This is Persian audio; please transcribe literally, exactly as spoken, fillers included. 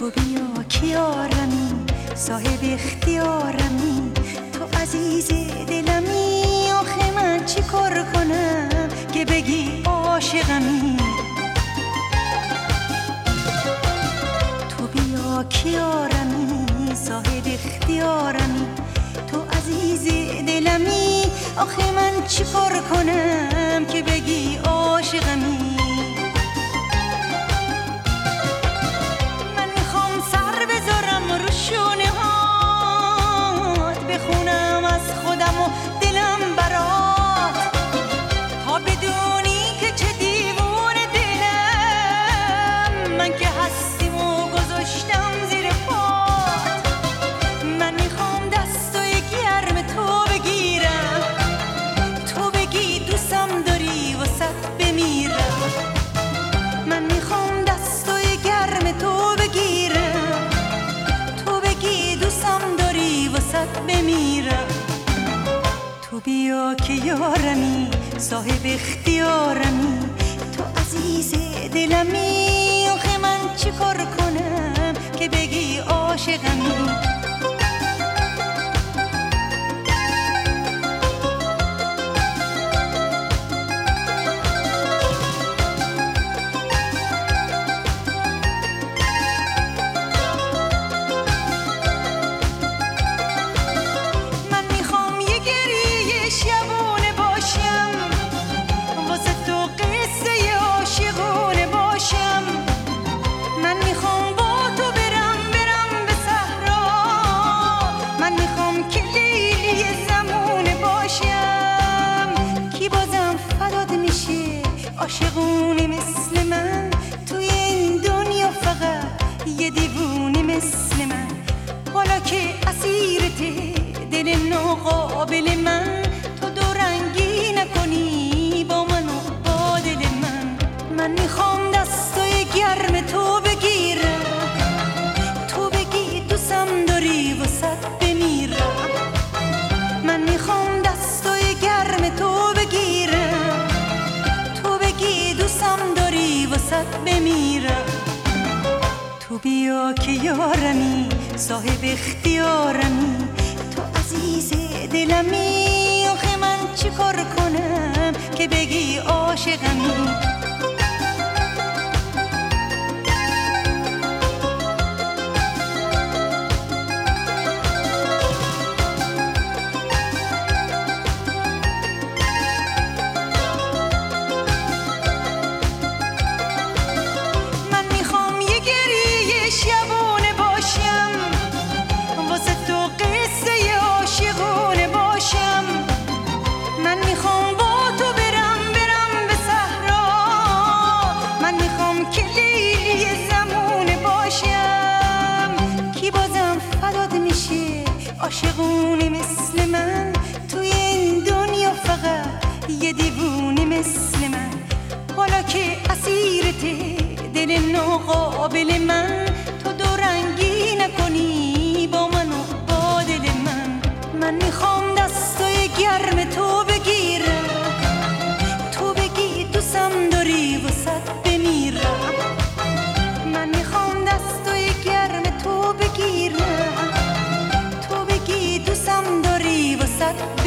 تو بیا کیارمی صاحب اختیارمی، تو عزیز دلمی، آخه من چی کار کنم که بگی عاشقمی. تو بیا کیارمی صاحب اختیارمی، تو عزیز دلمی، آخه من چی کار کنم که بگی عاشقمی. من میخوام سر بذارم رو شونه هات، بخونم از خودم و دلم برات، تا بدونی که چه دیوون دلم، من که هستیم و گذاشتم زیر پات. من میخوام دستای گرم تو بگیرم، تو بگی دوستم داری واسط بمیرم. من میخوام دستای گرم تو بگیرم، تو بگی دوستم داری واسط بمیرم. تو بیا که یارمی صاحب اختیارمی، تو عزیز دلمی، آخه من چی کار کنم که بگی عاشقمی. عاشقونه مثل من توی این دنیا، فقط یه دیوونه مثل من. حالا که اسیرته دل ناقابل من، تو دو رنگی نکنی با من و با دل من. من میخوام دستای گرم تو بگیرم، تو بگی دوستم داری واسط بمیرم. من میخوام دستای گرم تو بگیرم، دوستم داری واسط بمیرم. تو بیا که یارمی صاحب اختیارمی، تو عزیز دلمی، آخه من چی کار کنم که بگی عاشقمی. عاشقونه مثل من توی این دنیا، فقط یه دیوونه مثل من. حالا که اسیرته دل ناقابل من، تو دو رنگی نکنی با من و با دل من. من میخوام دستای گرم تو بگیرم، تو بگی دوستم داری واسط بمیرم. من میخوام دستای گرم تو بگیرم، دوستم داری واسط